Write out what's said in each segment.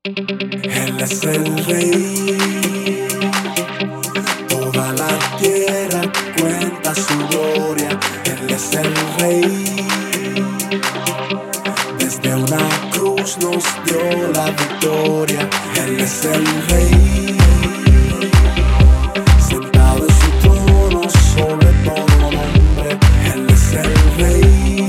Él es el rey, toda la tierra cuenta su gloria. Él es el rey, desde una cruz nos dio la victoria. Él es el rey, sentado en su trono sobre todo nombre. Él es el rey,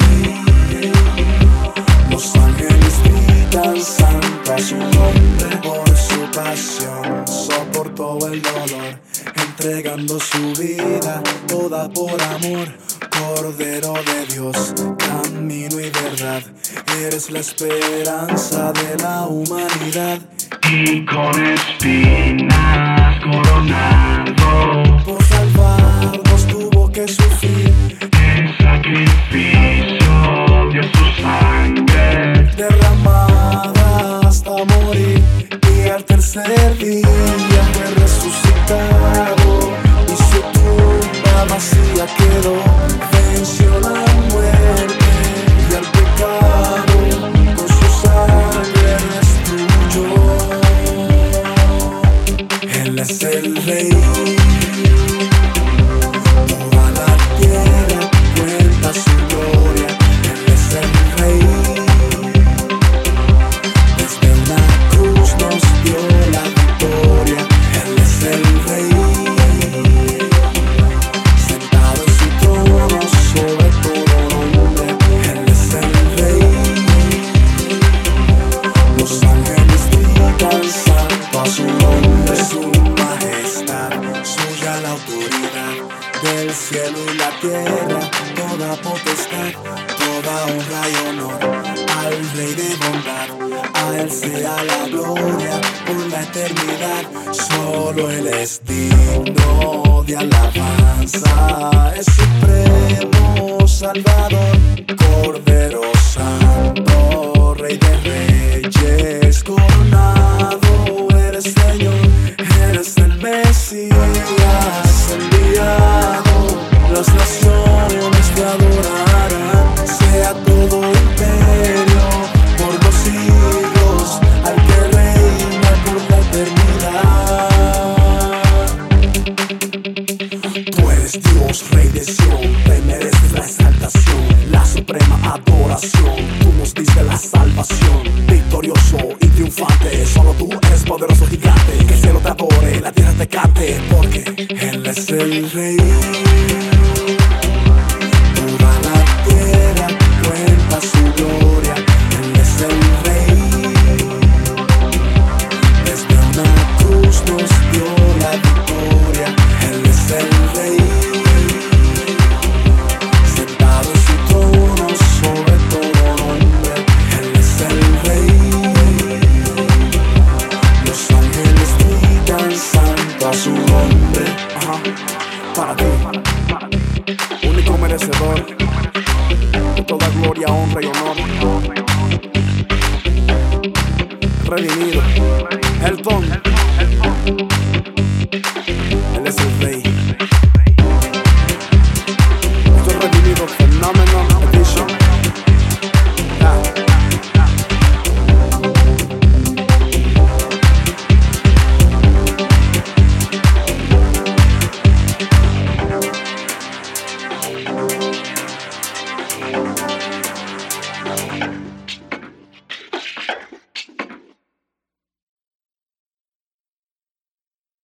los ángeles gritan santo a su nombre. Por su pasión soportó el dolor, entregando su vida toda por amor. Cordero de Dios, camino y verdad, eres la esperanza de la humanidad. Y con espinas coronado, Por salvarnos tuvo que sufrir, en sacrificio dio su sangre. derramada hasta morir, y al tercer día fue resucitado, y su tumba vacía quedó. Venció la muerte y al pecado, con su sangre destruyó. Él es el rey, toda la tierra cuenta su gloria. Él es el rey, desde una cruz nos dio la victoria. Él es el rey, sentado en su trono sobre todo nombre. Él es el rey, los ángeles gritan santo a su nombre. Su majestad, suya la autoridad, del cielo y la tierra, toda potestad, toda honra y honor al Rey de bondad. A Él sea la gloria por la eternidad. Solo Él es digno de alabanza, es supremo Salvador, Cordero Santo, Rey de reyes, coronado eres Señor. Eres el Mesías enviado, las naciones te adorarán. Sea todo imperio por los siglos, al que reina por la eternidad. Tú eres Dios, Rey de Sión, te mereces la exaltación, la suprema adoración. Tú nos diste la salvación, victorioso y triunfante. Solo tú eres poderoso gigante, que el cielo te adore, la tierra te cante, porque Él es el Rey. Toda la tierra cuenta su gloria. Él es el Rey, desde una cruz nos dio la victoria. Él es el Rey, sentado en su trono sobre todo nombre. Él es el Rey, los ángeles gritan santo a su nombre. Para ti, único merecedor de toda gloria, honra y honor, redimido, el don.